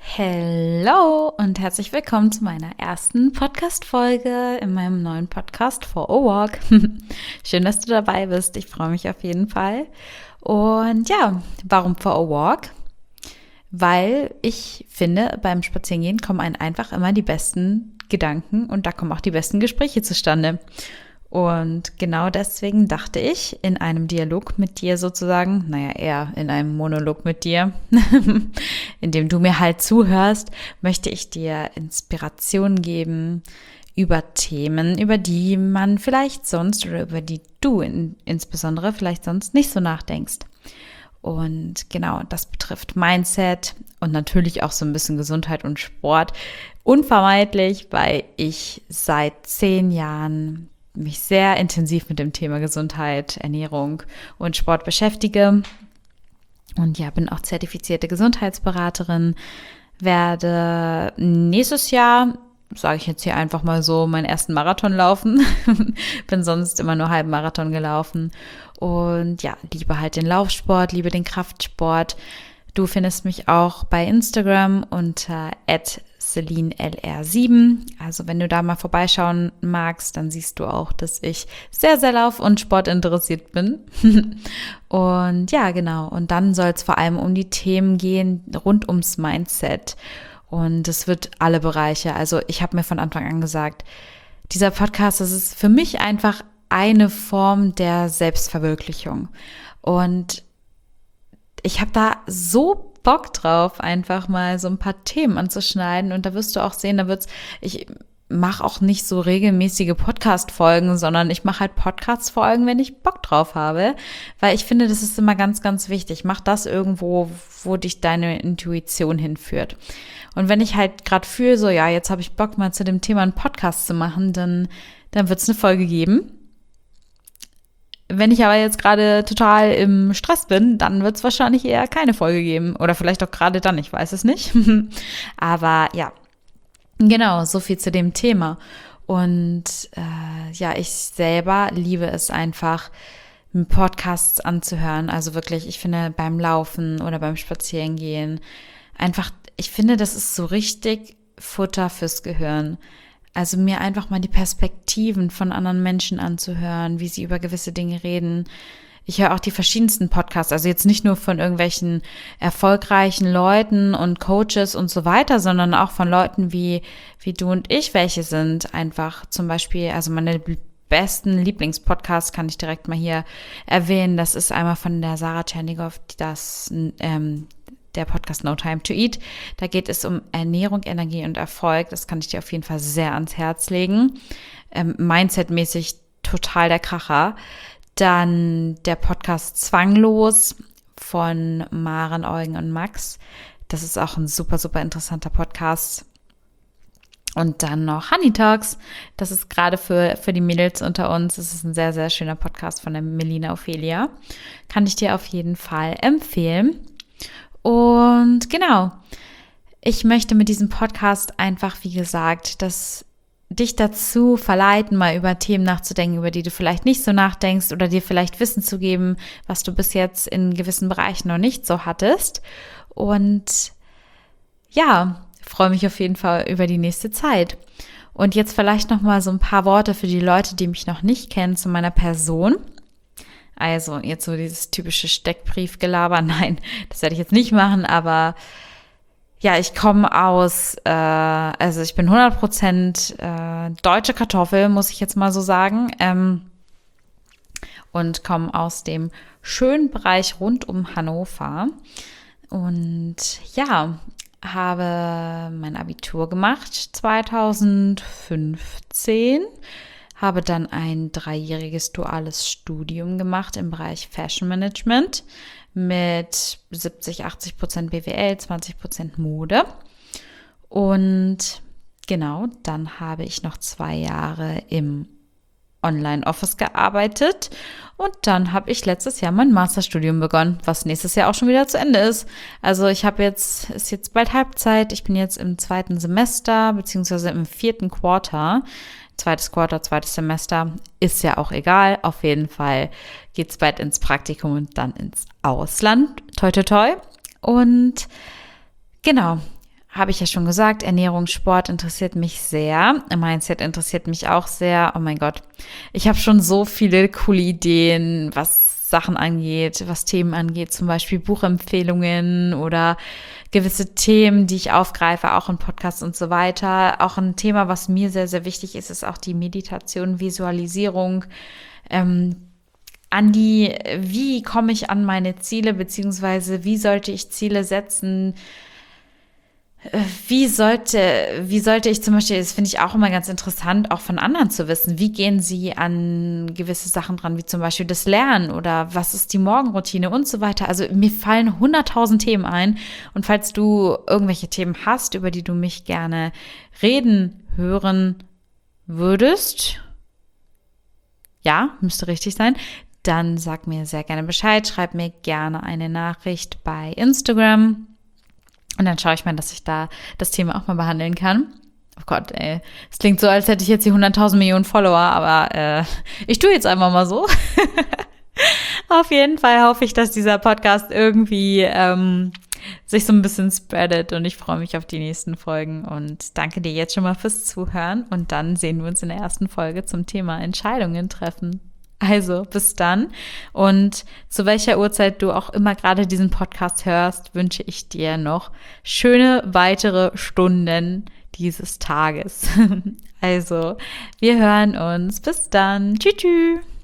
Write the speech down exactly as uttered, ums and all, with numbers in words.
Hello und herzlich willkommen zu meiner ersten Podcast-Folge in meinem neuen Podcast For a Walk. Schön, dass du dabei bist. Ich freue mich auf jeden Fall. Und ja, warum For a Walk? Weil ich finde, beim Spazierengehen kommen einem einfach immer die besten Gedanken und da kommen auch die besten Gespräche zustande. Und genau deswegen dachte ich, in einem Dialog mit dir sozusagen, naja, eher in einem Monolog mit dir, in dem du mir halt zuhörst, möchte ich dir Inspiration geben über Themen, über die man vielleicht sonst oder über die du in, insbesondere vielleicht sonst nicht so nachdenkst. Und genau, das betrifft Mindset und natürlich auch so ein bisschen Gesundheit und Sport. Unvermeidlich, weil ich seit zehn Jahren mich sehr intensiv mit dem Thema Gesundheit, Ernährung und Sport beschäftige. Und ja, bin auch zertifizierte Gesundheitsberaterin, werde nächstes Jahr, sage ich jetzt hier einfach mal so, meinen ersten Marathon laufen. Bin sonst immer nur halben Marathon gelaufen. Und ja, liebe halt den Laufsport, liebe den Kraftsport. Du findest mich auch bei Instagram unter at Celine L R sieben. Also wenn du da mal vorbeischauen magst, dann siehst du auch, dass ich sehr, sehr lauf- und sportinteressiert bin. Und ja, genau. Und dann soll es vor allem um die Themen gehen rund ums Mindset. Und es wird alle Bereiche. Also ich habe mir von Anfang an gesagt, dieser Podcast, das ist für mich einfach eine Form der Selbstverwirklichung. Und ich habe da so Bock drauf, einfach mal so ein paar Themen anzuschneiden. Und da wirst du auch sehen, da wird's, ich mache auch nicht so regelmäßige Podcast-Folgen, sondern ich mache halt Podcast-Folgen, wenn ich Bock drauf habe. Weil ich finde, das ist immer ganz, ganz wichtig. Mach das irgendwo, wo dich deine Intuition hinführt. Und wenn ich halt gerade fühle, so ja, jetzt habe ich Bock mal zu dem Thema einen Podcast zu machen, dann, dann wird es eine Folge geben. Wenn ich aber jetzt gerade total im Stress bin, dann wird es wahrscheinlich eher keine Folge geben. Oder vielleicht auch gerade dann, ich weiß es nicht. Aber ja, genau, so viel zu dem Thema. Und äh, ja, ich selber liebe es einfach, Podcasts anzuhören. Also wirklich, ich finde beim Laufen oder beim Spazierengehen einfach, ich finde, das ist so richtig Futter fürs Gehirn. Also mir einfach mal die Perspektiven von anderen Menschen anzuhören, wie sie über gewisse Dinge reden. Ich höre auch die verschiedensten Podcasts, also jetzt nicht nur von irgendwelchen erfolgreichen Leuten und Coaches und so weiter, sondern auch von Leuten wie wie du und ich, welche sind einfach zum Beispiel, also meine besten Lieblingspodcasts kann ich direkt mal hier erwähnen. Das ist einmal von der Sarah Tschernigow, das ähm, der Podcast No Time to Eat. Da geht es um Ernährung, Energie und Erfolg. Das kann ich dir auf jeden Fall sehr ans Herz legen. Ähm, Mindset-mäßig total der Kracher. Dann der Podcast Zwanglos von Maren, Eugen und Max. Das ist auch ein super, super interessanter Podcast. Und dann noch Honey Talks. Das ist gerade für, für die Mädels unter uns. Das ist ein sehr, sehr schöner Podcast von der Melina Ophelia. Kann ich dir auf jeden Fall empfehlen. Und genau, ich möchte mit diesem Podcast einfach, wie gesagt, dass dich dazu verleiten, mal über Themen nachzudenken, über die du vielleicht nicht so nachdenkst oder dir vielleicht Wissen zu geben, was du bis jetzt in gewissen Bereichen noch nicht so hattest. Und ja, freue mich auf jeden Fall über die nächste Zeit. Und jetzt vielleicht noch mal so ein paar Worte für die Leute, die mich noch nicht kennen, zu meiner Person. Also jetzt so dieses typische Steckbriefgelaber. Nein, das werde ich jetzt nicht machen, aber ja, ich komme aus, äh, also ich bin hundert Prozent äh, deutsche Kartoffel, muss ich jetzt mal so sagen, ähm, und komme aus dem schönen Bereich rund um Hannover und ja, habe mein Abitur gemacht zweitausendfünfzehn. Habe dann ein dreijähriges duales Studium gemacht im Bereich Fashion Management mit siebzig, achtzig Prozent B W L, zwanzig Prozent Mode. Und genau, dann habe ich noch zwei Jahre im Online-Office gearbeitet und dann habe ich letztes Jahr mein Masterstudium begonnen, was nächstes Jahr auch schon wieder zu Ende ist. Also ich habe jetzt, ist jetzt bald Halbzeit, ich bin jetzt im zweiten Semester beziehungsweise im vierten Quarter. Zweites Quarter, zweites Semester, ist ja auch egal. Auf jeden Fall geht's bald ins Praktikum und dann ins Ausland. Toi, toi, toi. Und genau, habe ich ja schon gesagt, Ernährung, Sport interessiert mich sehr. Mindset interessiert mich auch sehr. Oh mein Gott, ich habe schon so viele coole Ideen, was Sachen angeht, was Themen angeht, zum Beispiel Buchempfehlungen oder gewisse Themen, die ich aufgreife, auch in Podcasts und so weiter. Auch ein Thema, was mir sehr, sehr wichtig ist, ist auch die Meditation, Visualisierung. Ähm, an die, wie komme ich an meine Ziele, beziehungsweise wie sollte ich Ziele setzen? Wie sollte, wie sollte ich zum Beispiel, das finde ich auch immer ganz interessant, auch von anderen zu wissen, wie gehen sie an gewisse Sachen dran, wie zum Beispiel das Lernen oder was ist die Morgenroutine und so weiter. Also mir fallen hunderttausend Themen ein und falls du irgendwelche Themen hast, über die du mich gerne reden hören würdest, ja, müsste richtig sein, dann sag mir sehr gerne Bescheid, schreib mir gerne eine Nachricht bei Instagram. Und dann schaue ich mal, dass ich da das Thema auch mal behandeln kann. Oh Gott, ey. Es klingt so, als hätte ich jetzt die hunderttausend Millionen Follower, aber äh, ich tue jetzt einfach mal so. Auf jeden Fall hoffe ich, dass dieser Podcast irgendwie ähm, sich so ein bisschen spreadet und ich freue mich auf die nächsten Folgen und danke dir jetzt schon mal fürs Zuhören und dann sehen wir uns in der ersten Folge zum Thema Entscheidungen treffen. Also, bis dann. Und zu welcher Uhrzeit du auch immer gerade diesen Podcast hörst, wünsche ich dir noch schöne weitere Stunden dieses Tages. Also, wir hören uns. Bis dann. Tschüss. Tschüss.